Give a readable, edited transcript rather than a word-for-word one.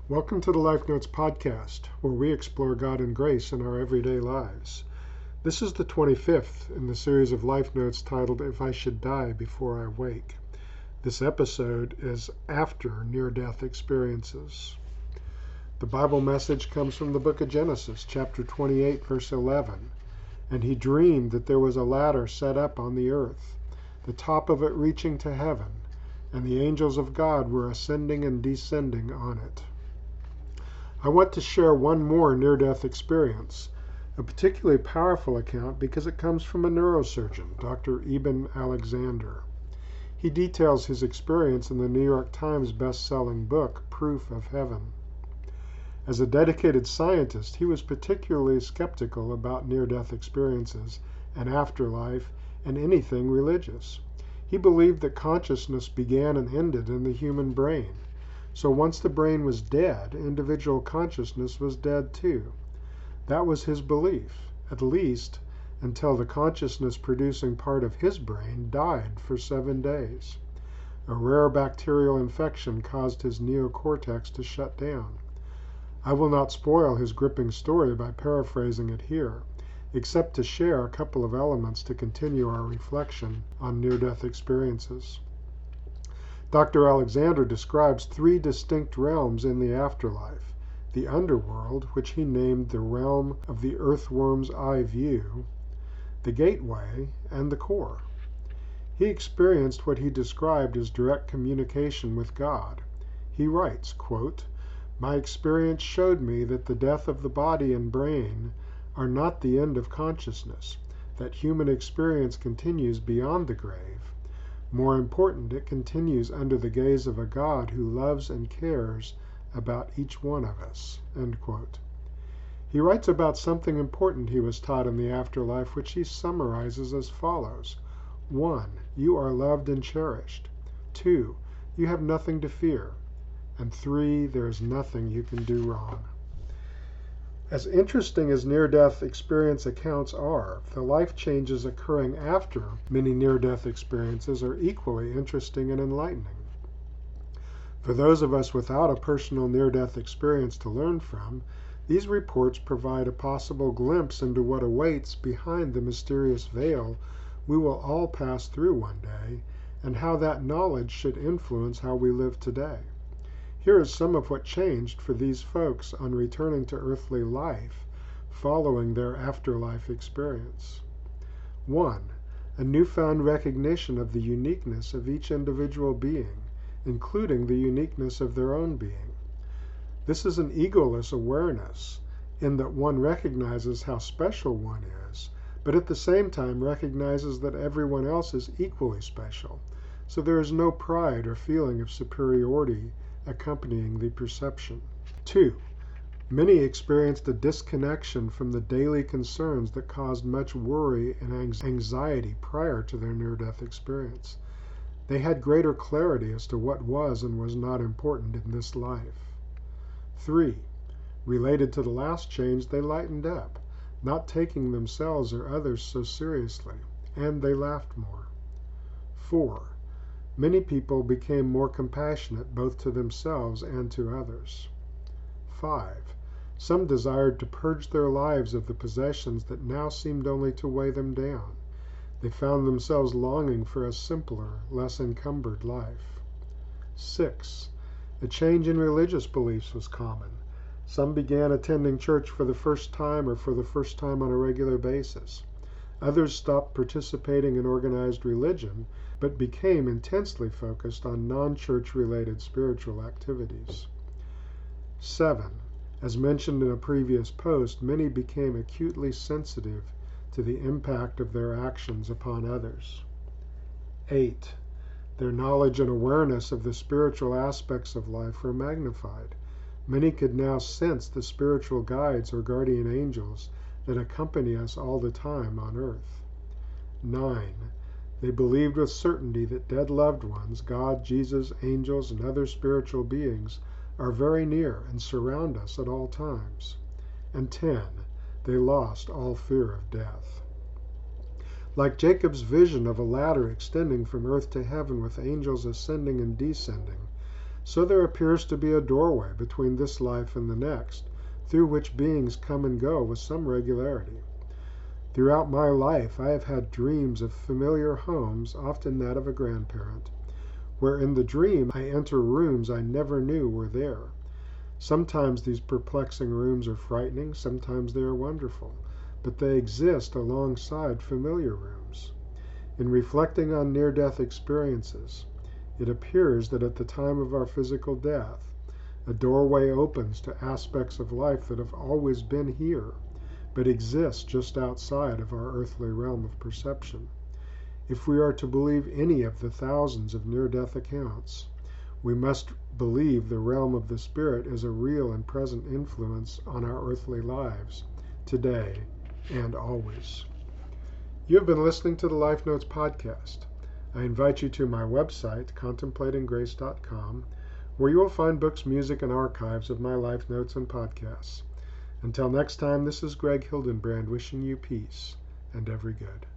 Welcome to the Life Notes podcast, where we explore God and grace in our everyday lives. This is the 25th in the series of Life Notes titled, If I Should Die Before I Wake. This episode is after near-death experiences. The Bible message comes from the book of Genesis, chapter 28, verse 11. And he dreamed that there was a ladder set up on the earth, the top of it reaching to heaven, and the angels of God were ascending and descending on it. I want to share one more near-death experience, a particularly powerful account because it comes from a neurosurgeon, Dr. Eben Alexander. He details his experience in the New York Times best-selling book, Proof of Heaven. As a dedicated scientist, he was particularly skeptical about near-death experiences, an afterlife, and anything religious. He believed that consciousness began and ended in the human brain. So once the brain was dead, individual consciousness was dead too. That was his belief, at least until the consciousness-producing part of his brain died for 7 days. A rare bacterial infection caused his neocortex to shut down. I will not spoil his gripping story by paraphrasing it here, except to share a couple of elements to continue our reflection on near-death experiences. Dr. Alexander describes 3 distinct realms in the afterlife: the underworld, which he named the realm of the earthworm's eye view, the gateway, and the core. He experienced what he described as direct communication with God. He writes, quote, "My experience showed me that the death of the body and brain are not the end of consciousness, that human experience continues beyond the grave. More important, it continues under the gaze of a God who loves and cares about each one of us." End quote. He writes about something important he was taught in the afterlife, which he summarizes as follows. 1. You are loved and cherished. 2. You have nothing to fear. And 3. There is nothing you can do wrong. As interesting as near-death experience accounts are, the life changes occurring after many near-death experiences are equally interesting and enlightening. For those of us without a personal near-death experience to learn from, these reports provide a possible glimpse into what awaits behind the mysterious veil we will all pass through one day, and how that knowledge should influence how we live today. Here is some of what changed for these folks on returning to earthly life following their afterlife experience. 1. A newfound recognition of the uniqueness of each individual being, including the uniqueness of their own being. This is an egoless awareness in that one recognizes how special one is, but at the same time recognizes that everyone else is equally special, so there is no pride or feeling of superiority accompanying the perception. 2. Many experienced a disconnection from the daily concerns that caused much worry and anxiety prior to their near-death experience. They had greater clarity as to what was and was not important in this life. 3. Related to the last change, they lightened up, not taking themselves or others so seriously, and they laughed more. 4. Many people became more compassionate both to themselves and to others. 5. Some desired to purge their lives of the possessions that now seemed only to weigh them down. They found themselves longing for a simpler, less encumbered life. 6. A change in religious beliefs was common. Some began attending church for the first time or for the first time on a regular basis. Others stopped participating in organized religion, but became intensely focused on non-church related spiritual activities. 7. As mentioned in a previous post, many became acutely sensitive to the impact of their actions upon others. 8. Their knowledge and awareness of the spiritual aspects of life were magnified. Many could now sense the spiritual guides or guardian angels that accompany us all the time on earth. 9. They believed with certainty that dead loved ones, God, Jesus, angels, and other spiritual beings, are very near and surround us at all times. And 10. They lost all fear of death. Like Jacob's vision of a ladder extending from earth to heaven with angels ascending and descending, So there appears to be a doorway between this life and the next, through which beings come and go with some regularity. Throughout my life I have had dreams of familiar homes, often that of a grandparent, where in the dream I enter rooms I never knew were there. Sometimes these perplexing rooms are frightening, sometimes they are wonderful, but they exist alongside familiar rooms. In reflecting on near-death experiences, it appears that at the time of our physical death, a doorway opens to aspects of life that have always been here, but exist just outside of our earthly realm of perception. If we are to believe any of the thousands of near-death accounts, we must believe the realm of the spirit is a real and present influence on our earthly lives, today and always. You have been listening to the Life Notes podcast. I invite you to my website, contemplatinggrace.com, where you will find books, music, and archives of my Life Notes and podcasts. Until next time, this is Greg Hildenbrand wishing you peace and every good.